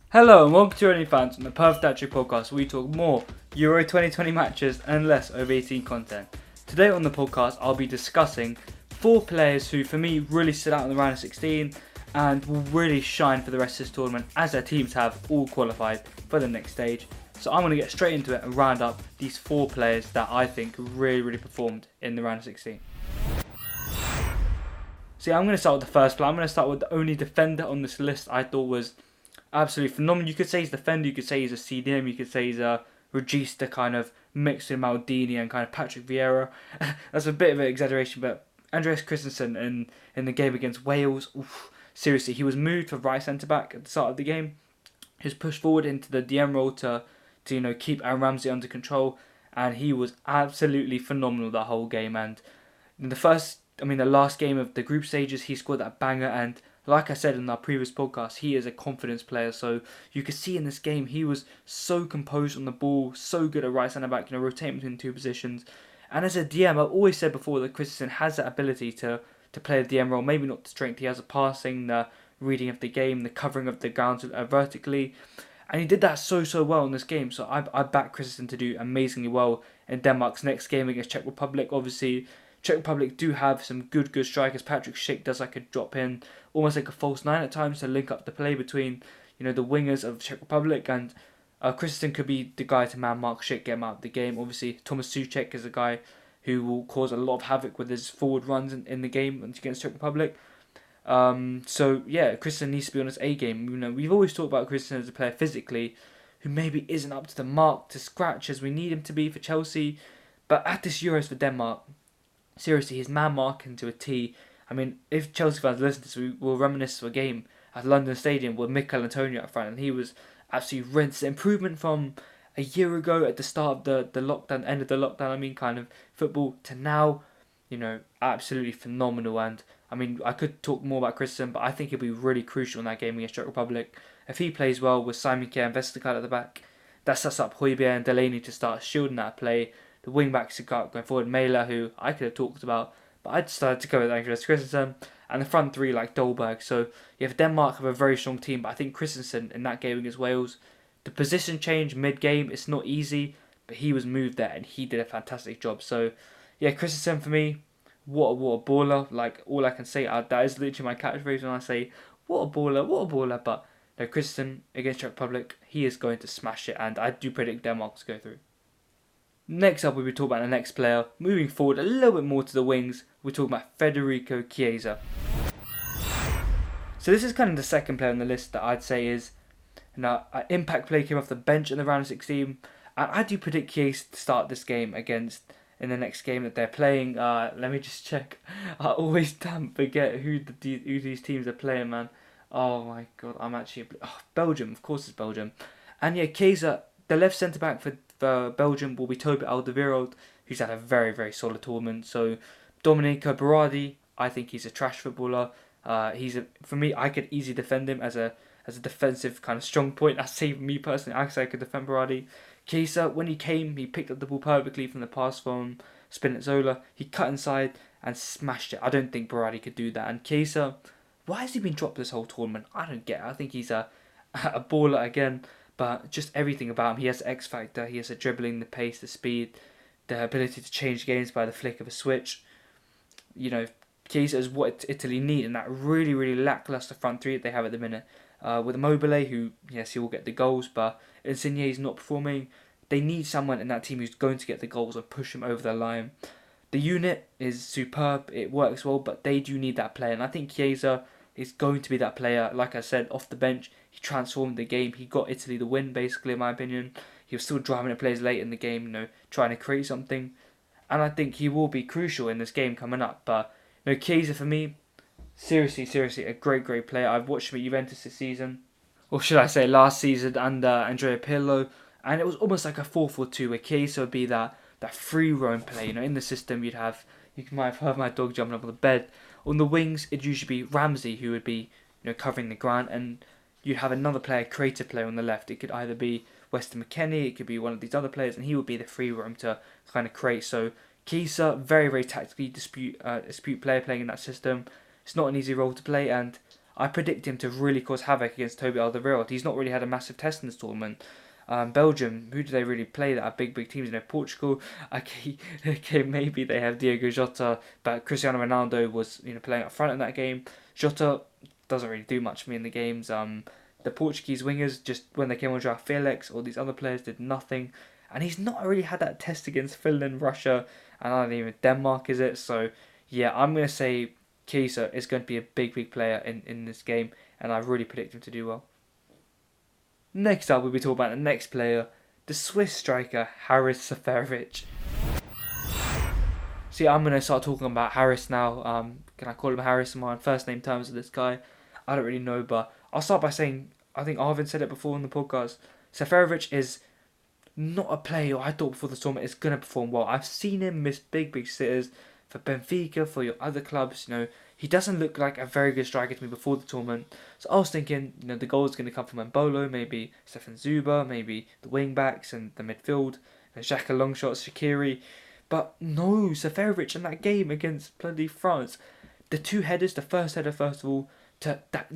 Hello and welcome to OnlyFans on the Perfect Actually podcast, where we talk more Euro 2020 matches and less over 18 content. Today on the podcast, I'll be discussing 4 players who, for me, really stood out in the round of 16 and will really shine for the rest of this tournament, as their teams have all qualified for the next stage. So I'm going to get straight into it and round up these 4 players that I think really performed in the round of 16. So I'm going to start with the first player. I'm going to start with the only defender on this list I thought was absolutely phenomenal. You could say he's a defender, you could say he's a CDM, you could say he's a Regista kind of mixed with Maldini and kind of Patrick Vieira. That's a bit of an exaggeration, but Andreas Christensen in the game against Wales, seriously, he was moved for right centre back at the start of the game. He was pushed forward into the DM role to keep Aaron Ramsey under control, and he was absolutely phenomenal the whole game. And in the last game of the group stages, he scored that banger, and like I said in our previous podcast, he is a confidence player. So you could see in this game, he was so composed on the ball, so good at right centre back, rotating between 2 positions. And as a DM, I've always said before that Christensen has that ability to play the DM role. Maybe not the strength, he has the passing, the reading of the game, the covering of the ground vertically. And he did that so well in this game. So I back Christensen to do amazingly well in Denmark's next game against Czech Republic. Obviously, Czech Republic do have some good strikers. Patrick Schick does like a drop in, almost like a false 9 at times, to link up the play between the wingers of Czech Republic, and Christensen could be the guy to man mark Schick, get him out of the game. Obviously, Thomas Souček is a guy who will cause a lot of havoc with his forward runs in the game against Czech Republic. Christensen needs to be on his A game. We've always talked about Christensen as a player physically who maybe isn't up to the mark, to scratch as we need him to be for Chelsea, but at this Euros for Denmark, seriously, his man marking to a T. I mean, if Chelsea fans listen to this, we will reminisce of a game at London Stadium with Mikel Antonio up front, and he was absolutely rinsed. Improvement from a year ago at the start of the lockdown, end of the lockdown, kind of football, to now, absolutely phenomenal. And I could talk more about Christensen, but I think he'll be really crucial in that game against Czech Republic. If he plays well with Simon Kjær and Vestergaard at the back, that sets up Højbjerg and Delaney to start shielding that play. The wing backs going forward, Mæhle, who I could have talked about, but I decided to go with Andreas Christensen, and the front 3 like Dolberg. So Denmark have a very strong team, but I think Christensen in that game against Wales, the position change mid-game, it's not easy, but he was moved there and he did a fantastic job. So Christensen for me, what a baller. Like, all I can say, that is literally my catchphrase when I say, what a baller. But Christensen against Czech Republic, he is going to smash it, and I do predict Denmark to go through. Next up, we'll be talking about the next player. Moving forward a little bit more to the wings, we're talking about Federico Chiesa. So this is kind of the second player on the list that I'd say is an impact play, came off the bench in the round of 16. And I do predict Chiesa to start this game in the next game that they're playing. Let me just check. I always forget who these teams are playing, man. Oh my god, Belgium, of course it's Belgium. And Chiesa, the left centre back for Belgium will be Toby Alderweireld, who's had a very solid tournament. So Domenico Berardi, I think he's a trash footballer. For me, I could easily defend him as a defensive kind of strong point. I say me personally, I could defend Berardi. Chiesa, when he came, he picked up the ball perfectly from the pass from Spinazzola. He cut inside and smashed it. I don't think Berardi could do that. And Chiesa, why has he been dropped this whole tournament? I don't get it. I think he's a baller again. But just everything about him, he has X factor, he has the dribbling, the pace, the speed, the ability to change games by the flick of a switch. Chiesa is what Italy need in that really lacklustre front 3 that they have at the minute. With Immobile, who, yes, he will get the goals, but Insigne is not performing. They need someone in that team who's going to get the goals and push them over the line. The unit is superb, it works well, but they do need that player, and I think Chiesa is going to be that player. Like I said, off the bench, he transformed the game. He got Italy the win, basically, in my opinion. He was still driving the players late in the game, trying to create something. And I think he will be crucial in this game coming up. But, Chiesa for me, seriously, a great player. I've watched him at Juventus this season, or should I say last season, under Andrea Pirlo. And it was almost like a 4-4-2, where Chiesa would be that free roam play. In the system, you might have heard my dog jumping up on the bed. On the wings, it'd usually be Ramsey who would be, covering the ground, and you'd have another player, creative player on the left. It could either be Weston McKennie, it could be one of these other players, and he would be the free roam to kind of create. So Chiesa, very tactically dispute player playing in that system. It's not an easy role to play, and I predict him to really cause havoc against Toby Alderweireld. He's not really had a massive test in this tournament. Belgium, who do they really play that are big teams? You know, Portugal, okay, maybe they have Diogo Jota, but Cristiano Ronaldo was, you know, playing up front in that game. Jota doesn't really do much for me in the games. The Portuguese wingers, just when they came on, Joao Felix, all these other players did nothing. And he's not really had that test against Finland, Russia, and I don't even Denmark, is it? So, yeah, I'm going to say Chiesa is going to be a big player in this game, and I really predict him to do well. Next up, we'll be talking about the next player, the Swiss striker, Haris Seferovic. See, I'm going to start talking about Haris now. Can I call him Haris? Am I on first name terms with this guy? I don't really know, but I'll start by saying, I think Arvin said it before in the podcast, Seferovic is not a player I thought before the tournament is going to perform well. I've seen him miss big sitters for Benfica, for your other clubs. You know, he doesn't look like a very good striker to me before the tournament. So I was thinking, you know, the goal is going to come from Mbolo, maybe Stefan Zuba, maybe the wing backs and the midfield, and Xhaka long shots, Shaqiri. But no, Seferovic in that game against bloody France, the two headers, the first header first of all, to that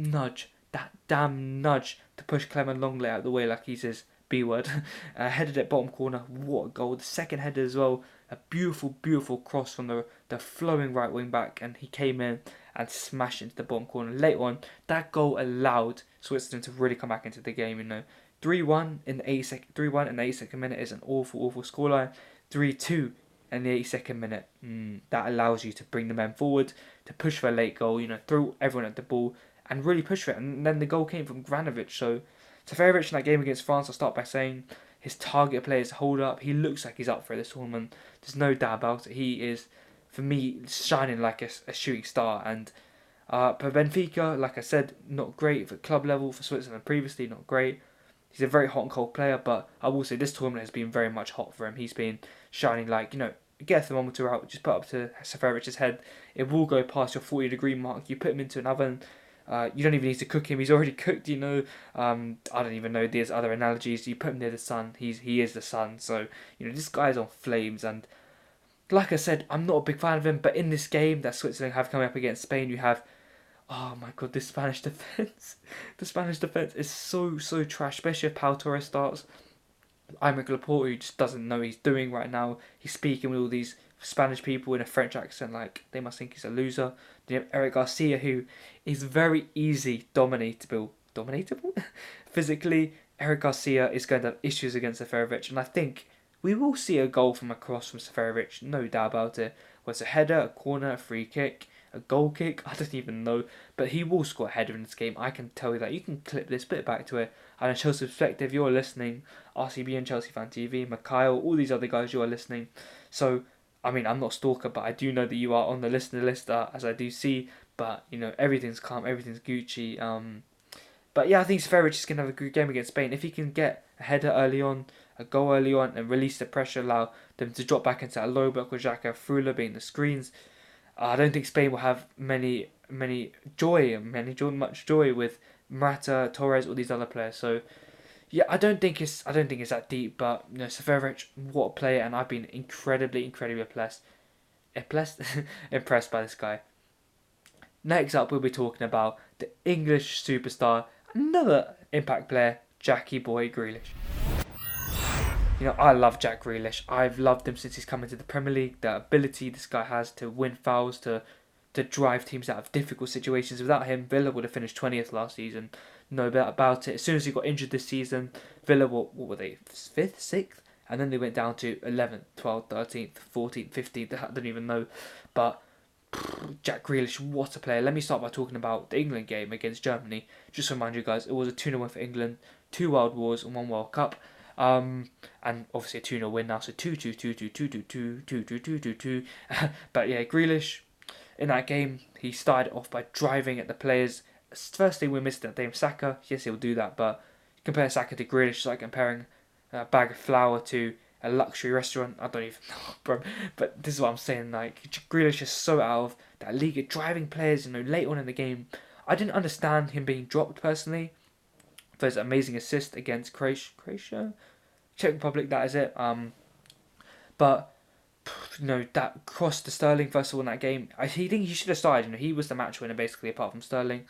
damn nudge to push Clement Longley out of the way like he's his B word, headed at bottom corner, what a goal. The second header as well, a beautiful cross from the flowing right wing back, and he came in and smashed into the bottom corner. Later on, that goal allowed Switzerland to really come back into the game, you know. 3-1 in the 82nd minute is an awful scoreline. 3-2 in the 82nd minute, that allows you to bring the men forward, to push for a late goal, you know, throw everyone at the ball and really push for it. And then the goal came from Granovic. So Seferovic in that game against France, I'll start by saying his target players hold up. He looks like he's up for this tournament. There's no doubt about it. He is, for me, shining like a shooting star. And for Benfica, like I said, not great for club level. For Switzerland previously, not great. He's a very hot and cold player, but I will say this tournament has been very much hot for him. He's been shining like, you know, get a thermometer out, just put up to Seferovic's head. It will go past your 40-degree mark. You put him into an oven. You don't even need to cook him. He's already cooked, you know. I don't even know there's other analogies. You put him near the sun. He is the sun. So, you know, this guy's on flames. And like I said, I'm not a big fan of him. But in this game that Switzerland have coming up against Spain, you have, oh my god, this Spanish defence. The Spanish defence is so trash, especially if Pau Torres starts. Aymeric Laporte, who just doesn't know what he's doing right now. He's speaking with all these Spanish people in a French accent like they must think he's a loser. Then you have Eric Garcia, who is very easy dominatable physically. Eric Garcia is going to have issues against Seferovic, and I think we will see a goal from across from Seferovic, no doubt about it. Whether it's a header, a corner, a free kick, a goal kick, I don't even know, but he will score a header in this game. I can tell you that. You can clip this, put it back to it. And a Chelsea perspective, you're listening, RCB and Chelsea Fan TV, Mikhail, all these other guys, you are listening. So, I mean, I'm not a stalker, but I do know that you are on the listener list, as I do see. But, you know, everything's calm, everything's Gucci. But yeah, I think Seferovic is going to have a good game against Spain. If he can get a header early on, a goal early on, and release the pressure, allow them to drop back into a low block with Xhaka, Frula being the screens, I don't think Spain will have much joy with Morata, Torres, all these other players. So yeah, I don't think it's that deep. But you know, Seferovic, what a player, and I've been incredibly impressed by this guy. Next up, we'll be talking about the English superstar, another impact player, Jackie Boy Grealish. You know, I love Jack Grealish. I've loved him since he's come into the Premier League. The ability this guy has to win fouls, to drive teams out of difficult situations. Without him, Villa would have finished 20th last season. No doubt about it. As soon as he got injured this season, Villa, what were they? 5th, 6th? And then they went down to 11th, 12th, 13th, 14th, 15th. I don't even know. But Jack Grealish, what a player. Let me start by talking about the England game against Germany. Just to remind you guys, it was a 2-0 win for England. 2 World Wars and 1 World Cup. And obviously a 2-0 win now, so 2-2. But yeah, Grealish, in that game, he started off by driving at the players. First thing we missed that Dame Saka. Yes, he'll do that, but compare Saka to Grealish, it's like comparing a bag of flour to a luxury restaurant. I don't even know, bro. But this is what I'm saying, like, Grealish is so out of that league, driving players, you know, late on in the game. I didn't understand him being dropped, personally, for his amazing assist against Croatia? Czech Republic, that is it. But you know, that cross to Sterling first of all in that game, I think he should have started. You know, he was the match winner basically, apart from Sterling.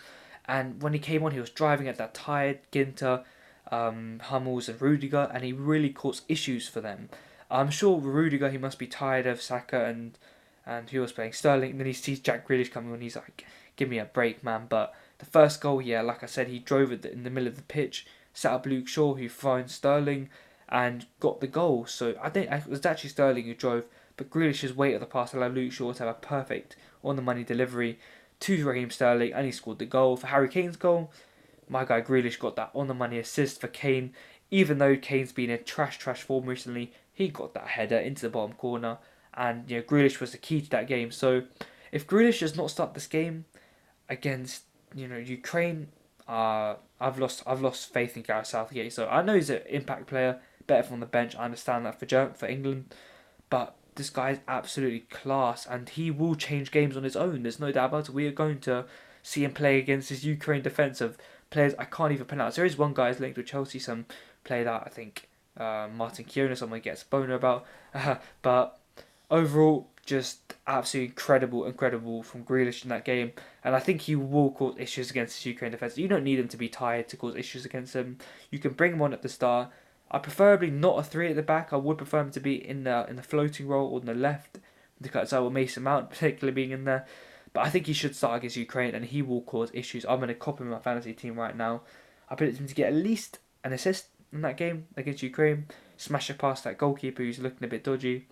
And when he came on, he was driving at that tired Ginter, Hummels and Rudiger, and he really caused issues for them. I'm sure Rudiger, he must be tired of Saka and who was playing Sterling. Then he sees Jack Grealish coming on. He's like, "Give me a break, man!" But the first goal, yeah, like I said, he drove it in the middle of the pitch, set up Luke Shaw, who found Sterling, and got the goal. So I think it was actually Sterling who drove, but Grealish's weight of the pass allowed Luke Shaw to have a perfect on the money delivery to Raheem Sterling, and he scored the goal. For Harry Kane's goal, my guy Grealish got that on the money assist for Kane. Even though Kane's been in trash form recently, he got that header into the bottom corner, and Grealish was the key to that game. So if Grealish does not start this game against Ukraine, I've lost faith in Gareth Southgate. So I know he's an impact player, better from the bench. I understand that for England, but this guy is absolutely class, and he will change games on his own. There's no doubt about it. We are going to see him play against this Ukraine defence of players I can't even pronounce. There is one guy who's linked with Chelsea, some player that I think Martin Keown or someone gets a boner about. But overall, just absolutely incredible from Grealish in that game. And I think he will cause issues against the Ukraine defence. You don't need him to be tired to cause issues against them. You can bring him on at the start. I preferably not a 3 at the back. I would prefer him to be in the floating role on the left, because I will Mason Mount particularly being in there. But I think he should start against Ukraine, and he will cause issues. I'm going to copy my fantasy team right now. I predict him to get at least an assist in that game against Ukraine. Smash it past that goalkeeper who's looking a bit dodgy.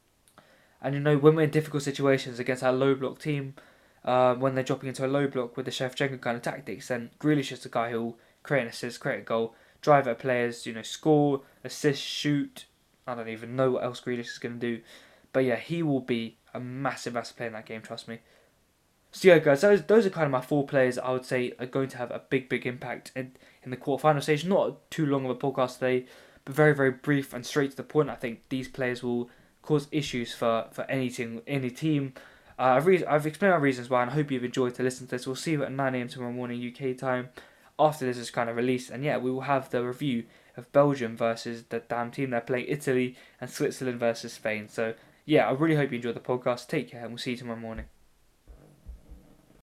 And when we're in difficult situations against our low block team, when they're dropping into a low block with the Shevchenko kind of tactics, then Grealish is the guy who will create an assist, create a goal, drive at players, score, assist, shoot. I don't even know what else Grealish is going to do. But yeah, he will be a massive player in that game, trust me. So yeah, guys, those are kind of my 4 players that I would say are going to have a big impact in the quarterfinal stage. Not too long of a podcast today, but very brief and straight to the point. I think these players will cause issues for any team. I've explained my reasons why, and I hope you've enjoyed to listen to this. We'll see you at 9 AM tomorrow morning UK time after this is kind of released, and yeah, we will have the review of Belgium versus the damn team they're playing, Italy, and Switzerland versus Spain. So yeah, I really hope you enjoyed the podcast. Take care, and we'll see you tomorrow morning.